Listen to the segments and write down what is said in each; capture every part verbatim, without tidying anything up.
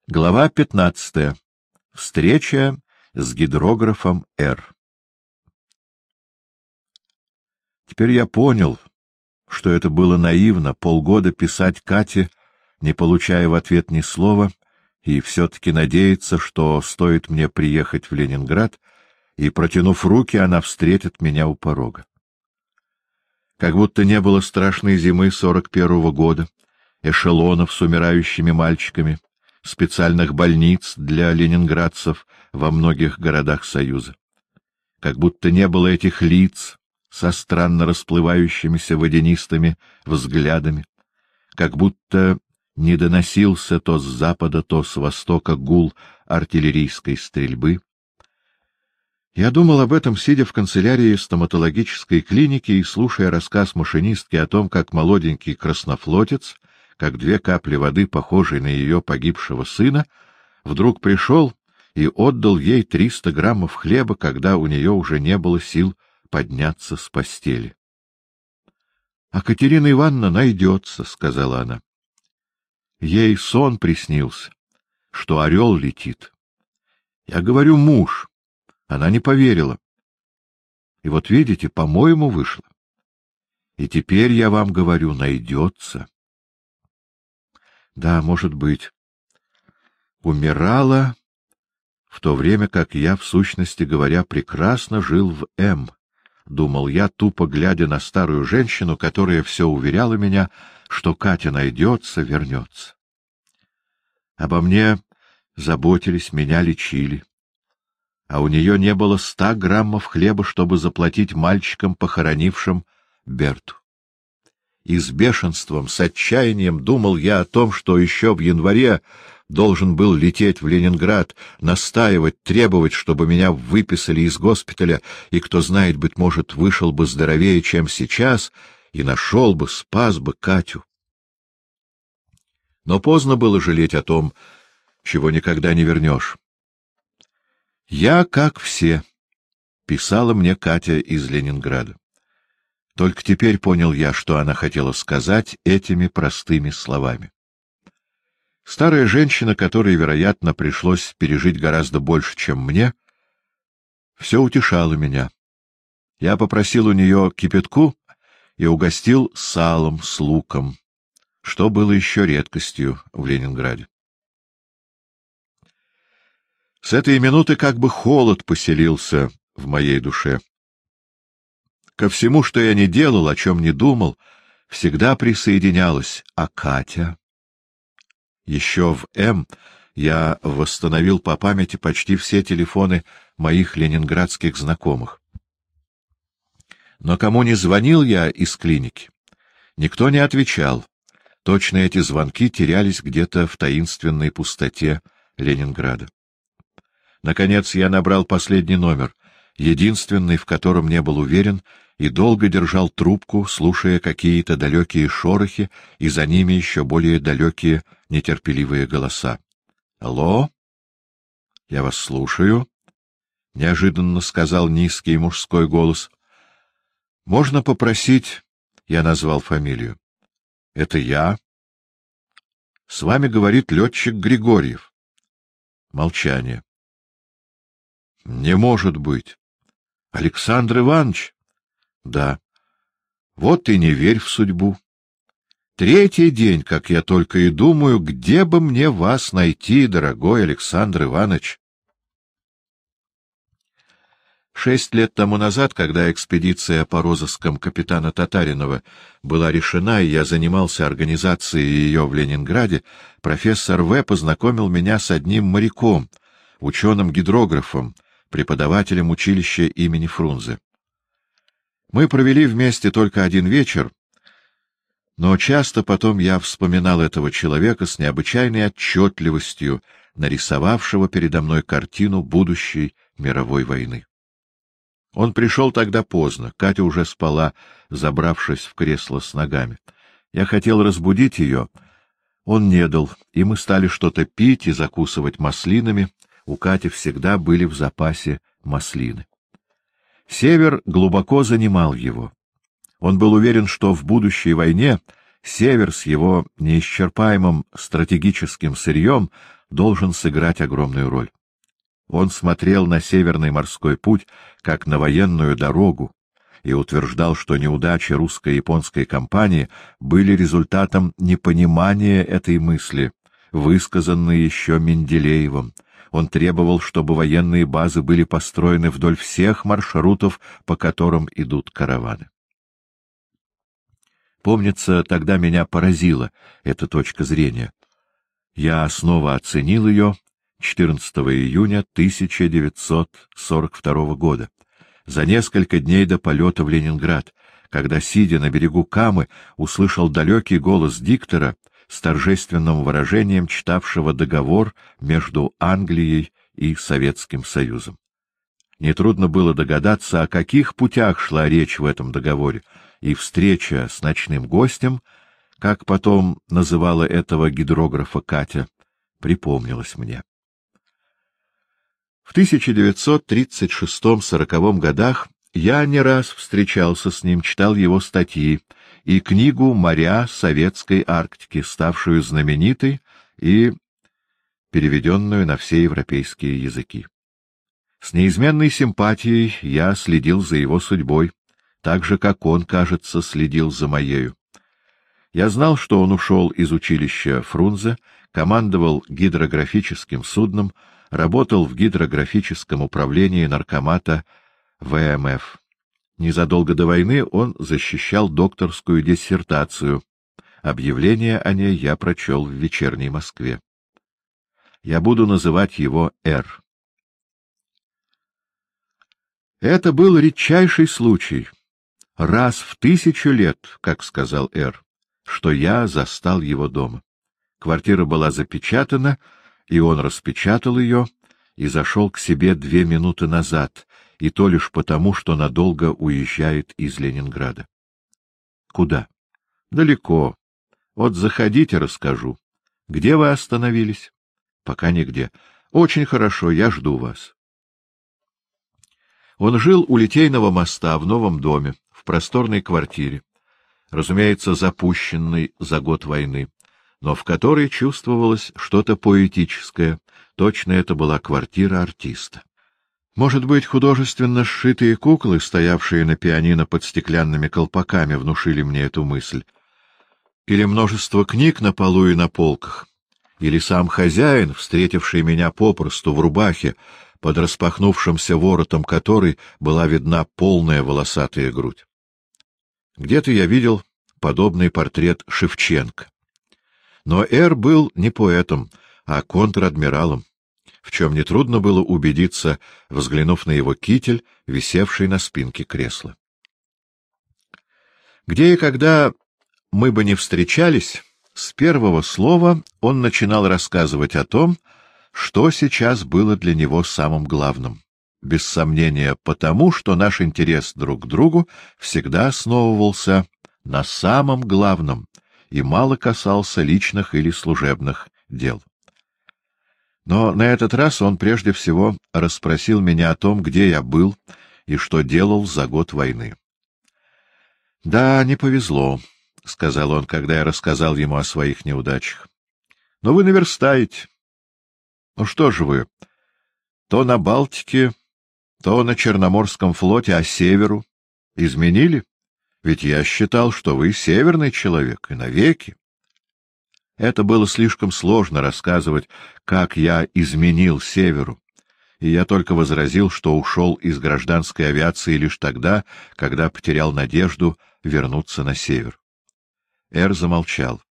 Глава пятнадцатая. Встреча с гидрографом Р. Теперь я понял, что это было наивно полгода писать Кате, не получая в ответ ни слова, и все-таки надеяться, что стоит мне приехать в Ленинград, и, протянув руки, она встретит меня у порога. Как будто не было страшной зимы сорок первого года, эшелонов с умирающими мальчиками, специальных больниц для ленинградцев во многих городах Союза. Как будто не было этих лиц со странно расплывающимися водянистыми взглядами, как будто не доносился то с запада, то с востока гул артиллерийской стрельбы. Я думал об этом, сидя в канцелярии стоматологической клиники и слушая рассказ машинистки о том, как молоденький краснофлотец, как две капли воды, похожий на ее погибшего сына, вдруг пришел и отдал ей триста граммов хлеба, когда у нее уже не было сил подняться с постели. — А Катерина Ивановна найдется, — сказала она. Ей сон приснился, что орел летит. Я говорю: муж. Она не поверила. И вот видите, по-моему, вышло. И теперь я вам говорю, найдется. Да, может быть. Умирала, в то время как я, в сущности говоря, прекрасно жил в М. Думал я, тупо глядя на старую женщину, которая все уверяла меня, что Катя найдется, вернется. Обо мне заботились, меня лечили. А у нее не было ста граммов хлеба, чтобы заплатить мальчикам, похоронившим Берту. И с бешенством, с отчаянием думал я о том, что еще в январе должен был лететь в Ленинград, настаивать, требовать, чтобы меня выписали из госпиталя, и, кто знает, быть может, вышел бы здоровее, чем сейчас, и нашел бы, спас бы Катю. Но поздно было жалеть о том, чего никогда не вернешь. «Я, как все», — писала мне Катя из Ленинграда. Только теперь понял я, что она хотела сказать этими простыми словами. Старая женщина, которой, вероятно, пришлось пережить гораздо больше, чем мне, все утешала меня. Я попросил у нее кипятку и угостил салом с луком, что было еще редкостью в Ленинграде. С этой минуты как бы холод поселился в моей душе. Ко всему, что я не делал, о чем не думал, всегда присоединялась. А Катя? Еще в М я восстановил по памяти почти все телефоны моих ленинградских знакомых. Но кому не звонил я из клиники, никто не отвечал. Точно эти звонки терялись где-то в таинственной пустоте Ленинграда. Наконец я набрал последний номер, единственный, в котором не был уверен, и долго держал трубку, слушая какие-то далекие шорохи и за ними еще более далекие нетерпеливые голоса. — Алло? — Я вас слушаю, — неожиданно сказал низкий мужской голос. — Можно попросить... — я назвал фамилию. — Это я. — С вами говорит летчик Григорьев. Молчание. — Не может быть. — Александр Иванович? — Да. — Вот и не верь в судьбу. Третий день, как я только и думаю, где бы мне вас найти, дорогой Александр Иванович. Шесть лет тому назад, когда экспедиция по розыскам капитана Татаринова была решена, и я занимался организацией ее в Ленинграде, профессор В. познакомил меня с одним моряком, ученым-гидрографом, преподавателем училища имени Фрунзе. Мы провели вместе только один вечер, но часто потом я вспоминал этого человека с необычайной отчетливостью, нарисовавшего передо мной картину будущей мировой войны. Он пришел тогда поздно, Катя уже спала, забравшись в кресло с ногами. Я хотел разбудить ее, он не дал, и мы стали что-то пить и закусывать маслинами. У Кати всегда были в запасе маслины. Север глубоко занимал его. Он был уверен, что в будущей войне Север с его неисчерпаемым стратегическим сырьем должен сыграть огромную роль. Он смотрел на Северный морской путь как на военную дорогу и утверждал, что неудачи русско-японской кампании были результатом непонимания этой мысли, высказанной еще Менделеевым. Он требовал, чтобы военные базы были построены вдоль всех маршрутов, по которым идут караваны. Помнится, тогда меня поразила эта точка зрения. Я снова оценил ее четырнадцатого июня тысяча девятьсот сорок второго года, за несколько дней до полета в Ленинград, когда, сидя на берегу Камы, услышал далекий голос диктора с торжественным выражением читавшего договор между Англией и Советским Союзом. Нетрудно было догадаться, о каких путях шла речь в этом договоре, и встреча с ночным гостем, как потом называла этого гидрографа Катя, припомнилась мне. В тысяча девятьсот тридцать шестом — сороковом годах я не раз встречался с ним, читал его статьи и книгу «Моря Советской Арктики», ставшую знаменитой и переведенную на все европейские языки. С неизменной симпатией я следил за его судьбой, так же, как он, кажется, следил за моею. Я знал, что он ушел из училища Фрунзе, командовал гидрографическим судном, работал в гидрографическом управлении наркомата вэ эм эф. Незадолго до войны он защищал докторскую диссертацию. Объявление о ней я прочел в «Вечерней Москве». Я буду называть его Р. Это был редчайший случай, раз в тысячу лет, как сказал Р., что я застал его дома. Квартира была запечатана, и он распечатал ее и зашел к себе две минуты назад, и то лишь потому, что надолго уезжает из Ленинграда. — Куда? — Далеко. Вот заходите, расскажу. — Где вы остановились? — Пока нигде. — Очень хорошо, я жду вас. Он жил у Литейного моста в новом доме, в просторной квартире, разумеется, запущенной за год войны, но в которой чувствовалось что-то поэтическое, точно это была квартира артиста. Может быть, художественно сшитые куклы, стоявшие на пианино под стеклянными колпаками, внушили мне эту мысль. Или множество книг на полу и на полках, или сам хозяин, встретивший меня попросту в рубахе, под распахнувшимся воротом которой была видна полная волосатая грудь. Где-то я видел подобный портрет Шевченко. Но Р. был не поэтом, а контр-адмиралом, в чем нетрудно было убедиться, взглянув на его китель, висевший на спинке кресла. Где и когда мы бы не встречались, с первого слова он начинал рассказывать о том, что сейчас было для него самым главным. Без сомнения, потому что наш интерес друг к другу всегда основывался на самом главном и мало касался личных или служебных дел. Но на этот раз он прежде всего расспросил меня о том, где я был и что делал за год войны. — Да, не повезло, — сказал он, когда я рассказал ему о своих неудачах. — Но вы наверстаете. Ну что же вы, то на Балтике, то на Черноморском флоте, а северу изменили? Ведь я считал, что вы северный человек, и навеки. Это было слишком сложно рассказывать, как я изменил северу, и я только возразил, что ушел из гражданской авиации лишь тогда, когда потерял надежду вернуться на север. Р. замолчал.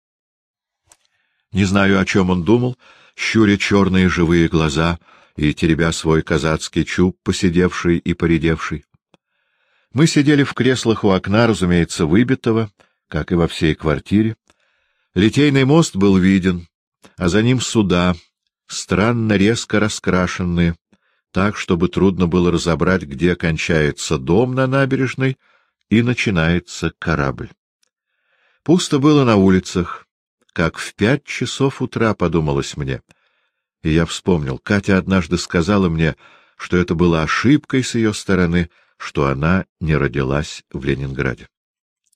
Не знаю, о чем он думал, щуря черные живые глаза и теребя свой казацкий чуб, поседевший и поредевший. Мы сидели в креслах у окна, разумеется, выбитого, как и во всей квартире. Литейный мост был виден, а за ним суда, странно резко раскрашенные, так, чтобы трудно было разобрать, где кончается дом на набережной и начинается корабль. Пусто было на улицах, как в пять часов утра, подумалось мне. И я вспомнил, Катя однажды сказала мне, что это было ошибкой с ее стороны, что она не родилась в Ленинграде.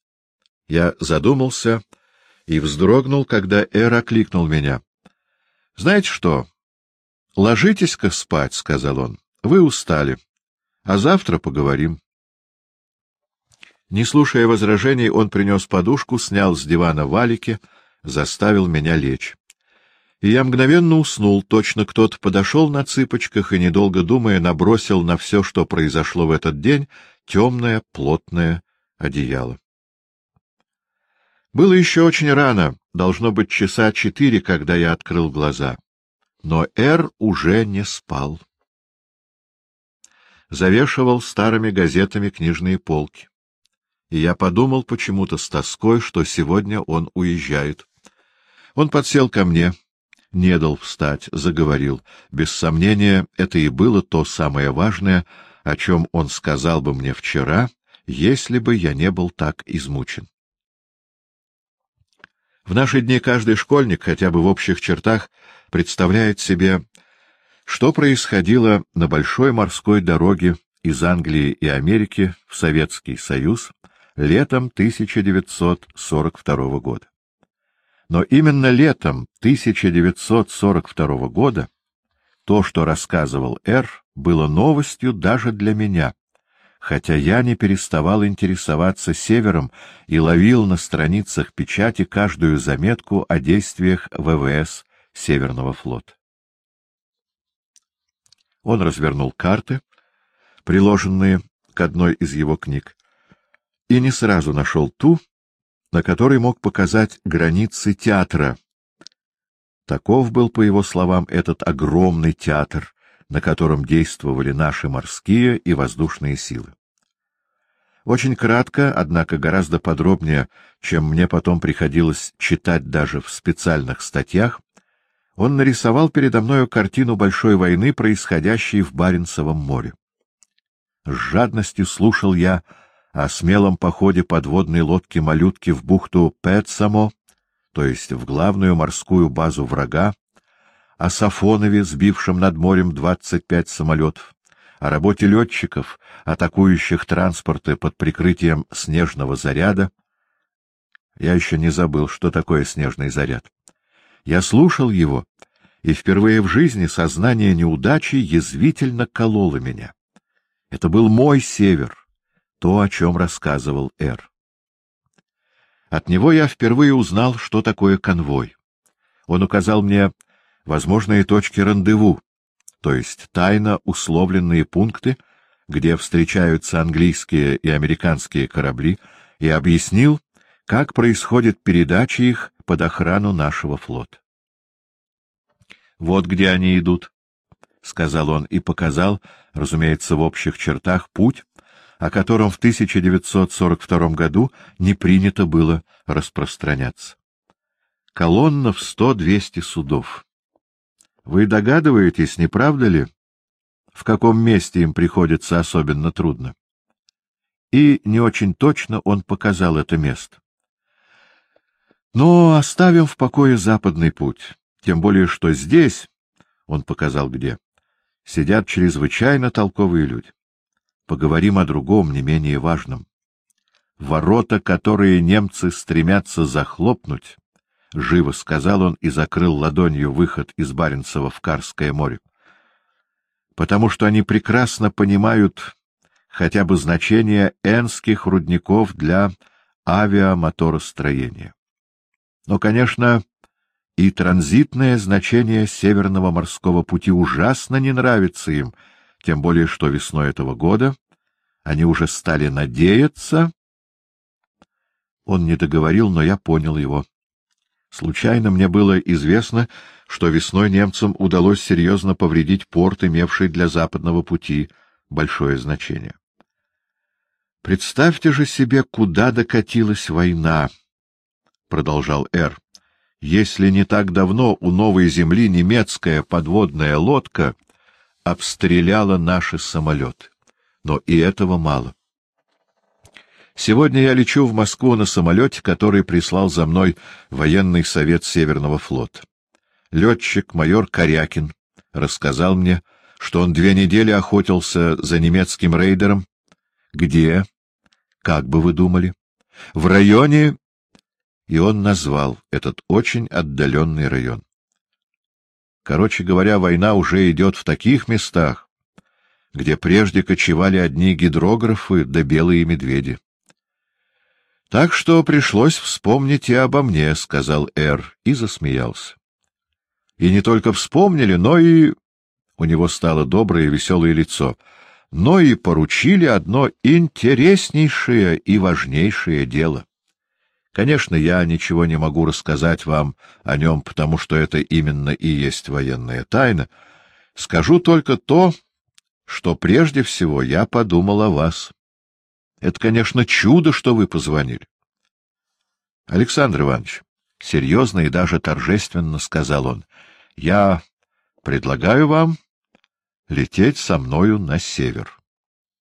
Я задумался и вздрогнул, когда Эр окликнул меня. — Знаете что? — Ложитесь-ка спать, — сказал он. — Вы устали, а завтра поговорим. Не слушая возражений, он принес подушку, снял с дивана валики, заставил меня лечь. И я мгновенно уснул, точно кто-то подошел на цыпочках и, недолго думая, набросил на все, что произошло в этот день, темное, плотное одеяло. Было еще очень рано, должно быть часа четыре, когда я открыл глаза. Но Эр уже не спал. Завешивал старыми газетами книжные полки. И я подумал почему-то с тоской, что сегодня он уезжает. Он подсел ко мне, не дал встать, заговорил. Без сомнения, это и было то самое важное, о чем он сказал бы мне вчера, если бы я не был так измучен. В наши дни каждый школьник, хотя бы в общих чертах, представляет себе, что происходило на большой морской дороге из Англии и Америки в Советский Союз летом тысяча девятьсот сорок второго года. Но именно летом тысяча девятьсот сорок второго года то, что рассказывал Эр, было новостью даже для меня, хотя я не переставал интересоваться Севером и ловил на страницах печати каждую заметку о действиях ВВС Северного флота. Он развернул карты, приложенные к одной из его книг, и не сразу нашел ту, на которой мог показать границы театра. Таков был, по его словам, этот огромный театр, на котором действовали наши морские и воздушные силы. Очень кратко, однако гораздо подробнее, чем мне потом приходилось читать даже в специальных статьях, он нарисовал передо мною картину большой войны, происходящей в Баренцевом море. С жадностью слушал я о смелом походе подводной лодки-малютки в бухту Петсамо, то есть в главную морскую базу врага, о Сафонове, сбившем над морем двадцать пять самолетов, о работе летчиков, атакующих транспорты под прикрытием снежного заряда. Я еще не забыл, что такое снежный заряд. Я слушал его, и впервые в жизни сознание неудачи язвительно кололо меня. Это был мой север, то, о чем рассказывал Эр. От него я впервые узнал, что такое конвой. Он указал мне возможные точки рандеву, то есть тайно условленные пункты, где встречаются английские и американские корабли, и объяснил, как происходит передача их под охрану нашего флота. «Вот где они идут», — сказал он и показал, разумеется, в общих чертах, путь, о котором в тысяча девятьсот сорок втором году не принято было распространяться. Колонна в сто-двести судов. Вы догадываетесь, не правда ли, в каком месте им приходится особенно трудно? И не очень точно он показал это место. Но оставим в покое западный путь, тем более что здесь, он показал где, сидят чрезвычайно толковые люди. Поговорим о другом, не менее важном. Ворота, которые немцы стремятся захлопнуть, — живо сказал он и закрыл ладонью выход из Баренцева в Карское море, — потому что они прекрасно понимают хотя бы значение энских рудников для авиамоторостроения. Но, конечно, и транзитное значение Северного морского пути ужасно не нравится им, тем более что весной этого года они уже стали надеяться. Он не договорил, но я понял его. Случайно мне было известно, что весной немцам удалось серьезно повредить порт, имевший для западного пути большое значение. «Представьте же себе, куда докатилась война», — продолжал Эр, — «если не так давно у новой земли немецкая подводная лодка обстреляла наши самолеты. Но и этого мало. Сегодня я лечу в Москву на самолете, который прислал за мной военный совет Северного флота. Летчик майор Корякин рассказал мне, что он две недели охотился за немецким рейдером. Где? Как бы вы думали? В районе... И он назвал этот очень отдаленный район. Короче говоря, война уже идет в таких местах, где прежде кочевали одни гидрографы да белые медведи. — Так что пришлось вспомнить и обо мне, — сказал Эр и засмеялся. — И не только вспомнили, но и... У него стало доброе и веселое лицо. — Но и поручили одно интереснейшее и важнейшее дело. Конечно, я ничего не могу рассказать вам о нем, потому что это именно и есть военная тайна. Скажу только то, что прежде всего я подумал о вас. Это, конечно, чудо, что вы позвонили. — Александр Иванович, — серьезно и даже торжественно сказал он, — я предлагаю вам лететь со мною на север.